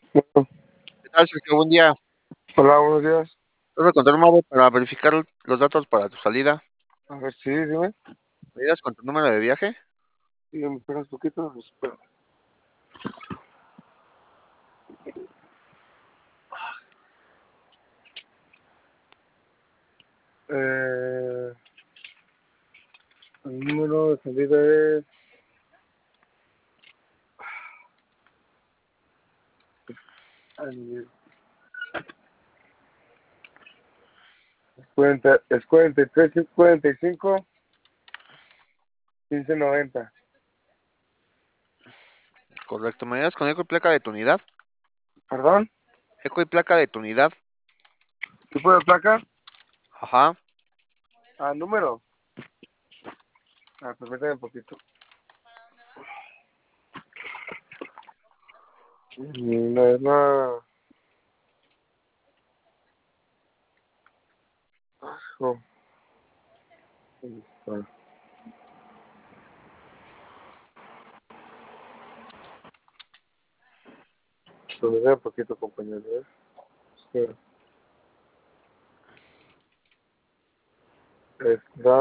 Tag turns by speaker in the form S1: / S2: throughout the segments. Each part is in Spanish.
S1: Bueno,
S2: ¿Qué tal, Sergio? Buen día.
S1: hola, buenos días.
S2: Te voy a contar, Mauro, para verificar los datos para tu salida.
S1: A ver, sí, dime.
S2: ¿Me ayudas con tu número de viaje?
S1: Sí, me esperas un poquito. Espera. Eh, el número de salida es... ay, es 43, 45, 1590.
S2: Correcto. ¿Me ayudas con eco y placa de tu unidad?
S1: ¿Perdón?
S2: Eco y placa de tu unidad.
S1: ¿Tipo de placa?
S2: Ajá.
S1: Ah, número. Permítame un poquito. No es nada... Oh, ahí está. Permítame un poquito, compañero. Espera. Está...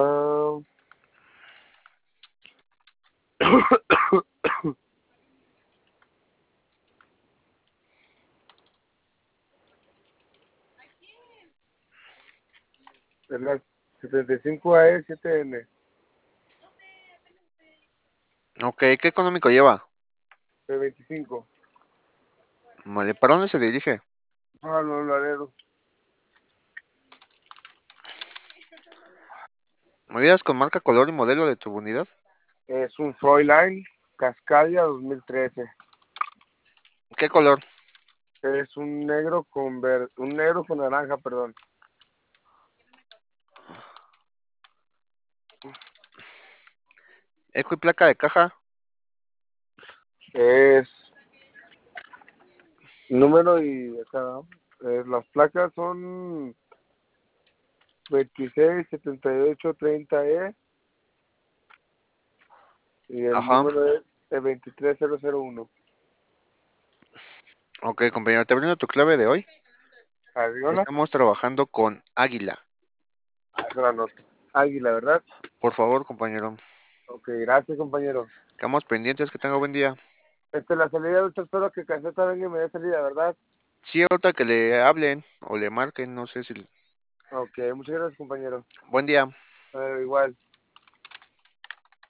S1: es la 75AE7N.
S2: Ok, ¿qué económico lleva?
S1: De 25.
S2: Vale, ¿para dónde se dirige?
S1: Ah, no, Laredo.
S2: ¿Me ayudas con marca, color y modelo de tu unidad?
S1: Es un Froiline Cascadia 2013.
S2: ¿Qué color?
S1: Es un negro con un negro con naranja, perdón.
S2: Eco y placa de caja.
S1: Es número y acá. Las placas son 267830E y el
S2: Ajá.
S1: número es el 23001.
S2: Ok, compañero, te brindo tu clave de hoy.
S1: ¿Arriola?
S2: Estamos trabajando con Águila.
S1: Ah, es la nota. Águila, ¿verdad?
S2: Por favor, compañero.
S1: Ok, gracias, compañero.
S2: Quedamos pendientes, que tenga buen día.
S1: La salida, usted espero que Caseta venga y me dé salida, ¿verdad?
S2: Sí, ahorita que le hablen o le marquen, no sé si...
S1: Ok, muchas gracias, compañero.
S2: Buen día.
S1: Igual.